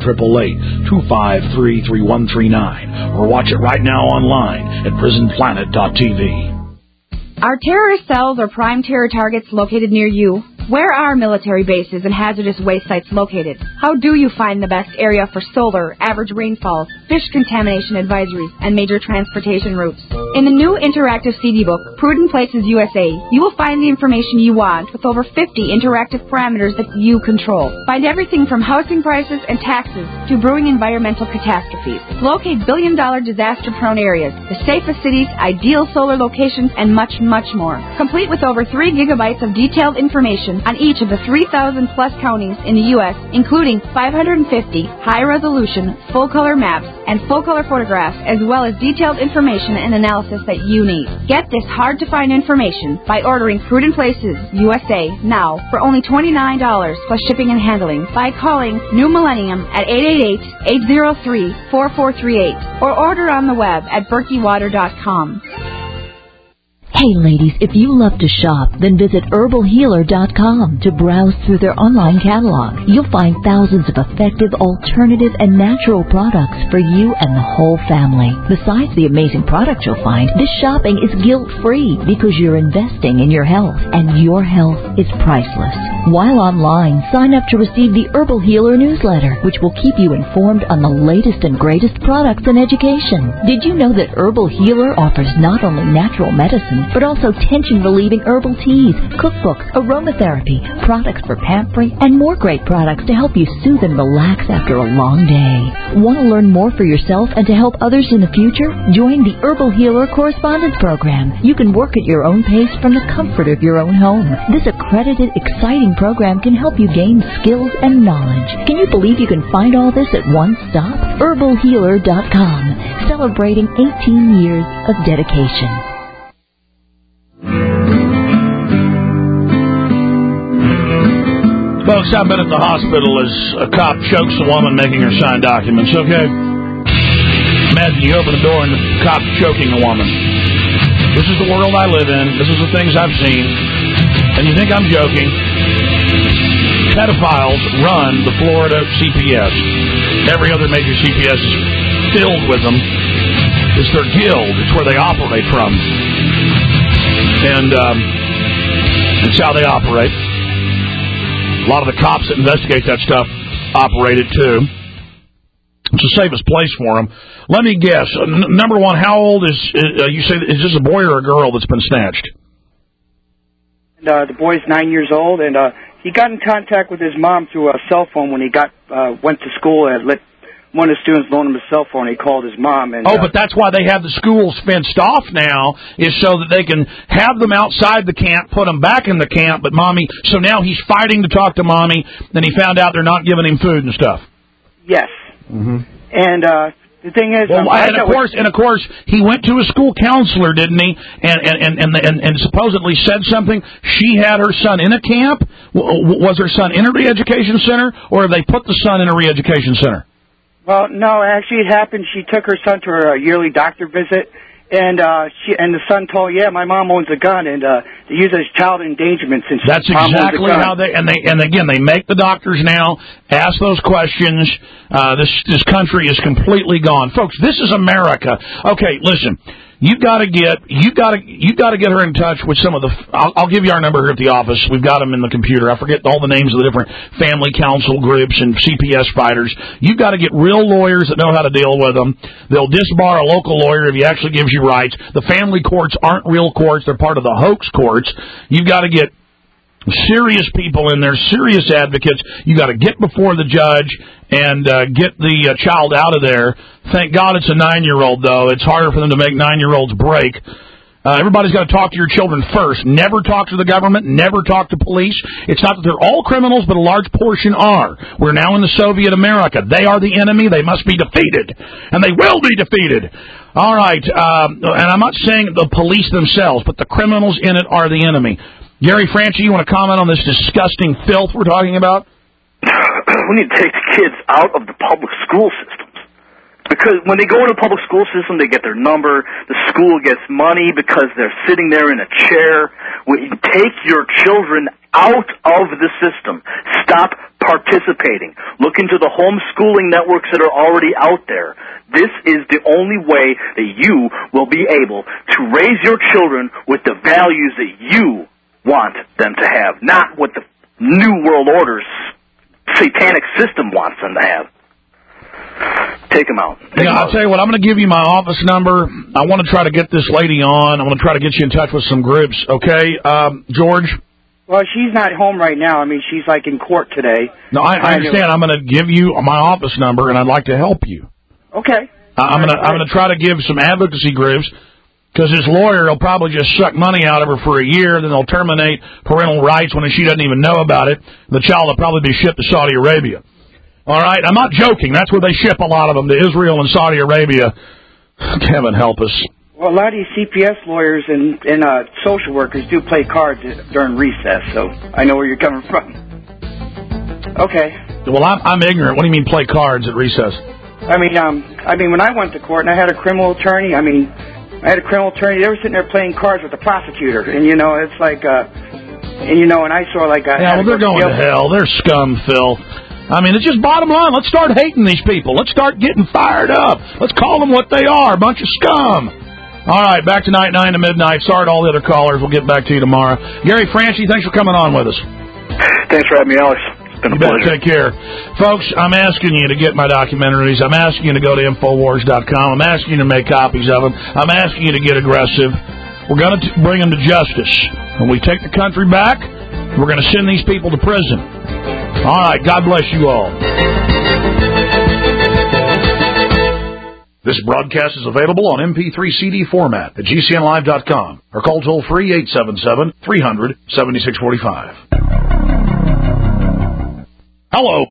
1-888-253-3139 or watch it right now online at PrisonPlanet.tv. Are terrorist cells or prime terror targets located near you? Where are military bases and hazardous waste sites located? How do you find the best area for solar, average rainfall, fish contamination advisories, and major transportation routes? In the new interactive CD book, Prudent Places USA, you will find the information you want with over 50 interactive parameters that you control. Find everything from housing prices and taxes to brewing environmental catastrophes. Locate billion-dollar disaster-prone areas, the safest cities, ideal solar locations, and much, much more. Complete with over 3 gigabytes of detailed information on each of the 3,000-plus counties in the U.S., including 550 high-resolution, full-color maps and full-color photographs, as well as detailed information and analysis that you need. Get this hard-to-find information by ordering Prudent Places USA now for only $29 plus shipping and handling by calling New Millennium at 888-803-4438 or order on the web at BerkeyWater.com. Hey ladies, if you love to shop, then visit HerbalHealer.com to browse through their online catalog. You'll find thousands of effective, alternative, and natural products for you and the whole family. Besides the amazing products you'll find, this shopping is guilt-free because you're investing in your health, and your health is priceless. While online, sign up to receive the Herbal Healer newsletter, which will keep you informed on the latest and greatest products and education. Did you know that Herbal Healer offers not only natural medicine, but also tension-relieving herbal teas, cookbooks, aromatherapy, products for pampering, and more great products to help you soothe and relax after a long day. Want to learn more for yourself and to help others in the future? Join the Herbal Healer Correspondence Program. You can work at your own pace from the comfort of your own home. This accredited, exciting program can help you gain skills and knowledge. Can you believe you can find all this at one stop? HerbalHealer.com, celebrating 18 years of dedication. Folks, I've been at the hospital as a cop chokes a woman making her sign documents, okay? Imagine you open the door and the cop choking a woman. This is the world I live in. This is the things I've seen. And you think I'm joking? Pedophiles run the Florida CPS. Every other major CPS is filled with them. It's their guild. It's where they operate from. And That's how they operate. A lot of the cops that investigate that stuff operate it, too. It's the safest place for them. Let me guess. Number one, how old is you say? Is this a boy or a girl that's been snatched? And, the boy's 9 years old, and he got in contact with his mom through a cell phone when he went to school and let one of the students loan him a cell phone. He called his mom. And but that's why they have the schools fenced off now, is so that they can have them outside the camp, put them back in the camp. But mommy, so now he's fighting to talk to mommy. Then he found out they're not giving him food and stuff. Yes. Mm-hmm. And the thing is, and of course, he went to a school counselor, didn't he? And supposedly said something. She had her son in a camp. Was her son in a re-education center, or have they put the son in a re-education center? Well, no, actually it happened. She took her son to her yearly doctor visit, and the son told, my mom owns a gun, and they use it as child endangerment since that's mom exactly owns a gun. how they make the doctors now ask those questions. This country is completely gone, folks. This is America. Okay, listen. You got to get her in touch with some of the. I'll give you our number here at the office. We've got them in the computer. I forget all the names of the different family council groups and CPS fighters. You've got to get real lawyers that know how to deal with them. They'll disbar a local lawyer if he actually gives you rights. The family courts aren't real courts; they're part of the hoax courts. You've got to get serious people in there, serious advocates. You got to get before the judge and get the child out of there. Thank God it's a 9-year-old, though. It's harder for them to make 9-year-olds break. Everybody's got to talk to your children first. Never talk to the government. Never talk to police. It's not that they're all criminals, but a large portion are. We're now in the Soviet America. They are the enemy. They must be defeated. And they will be defeated. All right. And I'm not saying the police themselves, but the criminals in it are the enemy. Gary Franchi, you want to comment on this disgusting filth we're talking about? We need to take the kids out of the public school systems. Because when they go into the public school system, they get their number. The school gets money because they're sitting there in a chair. Take your children out of the system. Stop participating. Look into the homeschooling networks that are already out there. This is the only way that you will be able to raise your children with the values that you want them to have, not what the New World Order's satanic system wants them to have. Take them out. I'll tell you what, I'm going to give you my office number. I want to try to get this lady on. I'm going to try to get you in touch with some groups, okay? George? Well, she's not home right now. I mean, she's like in court today. No, I understand. I'm going to give you my office number, and I'd like to help you. Okay. I'm going to try to give some advocacy groups, because this lawyer will probably just suck money out of her for a year, then they'll terminate parental rights when she doesn't even know about it. The child will probably be shipped to Saudi Arabia. All right? I'm not joking. That's where they ship a lot of them, to Israel and Saudi Arabia. Kevin, help us. Well, a lot of these CPS lawyers and social workers do play cards during recess, so I know where you're coming from. Okay. Well, I'm ignorant. What do you mean play cards at recess? I mean, when I went to court and I had a criminal attorney, they were sitting there playing cards with the prosecutor, and it's like, and I saw like, well, they're going to hell. They're scum, Phil. I mean, it's just bottom line. Let's start hating these people. Let's start getting fired up. Let's call them what they are, a bunch of scum. All right, back tonight, 9 to midnight. Sorry to all the other callers. We'll get back to you tomorrow. Gary Franchi, thanks for coming on with us. Thanks for having me, Alex. It's been a pleasure. Take care. Folks, I'm asking you to get my documentaries. I'm asking you to go to Infowars.com. I'm asking you to make copies of them. I'm asking you to get aggressive. We're going to bring them to justice. When we take the country back, we're going to send these people to prison. All right, God bless you all. This broadcast is available on MP3 CD format at GCNlive.com or call toll-free 877-300-7645. Hello.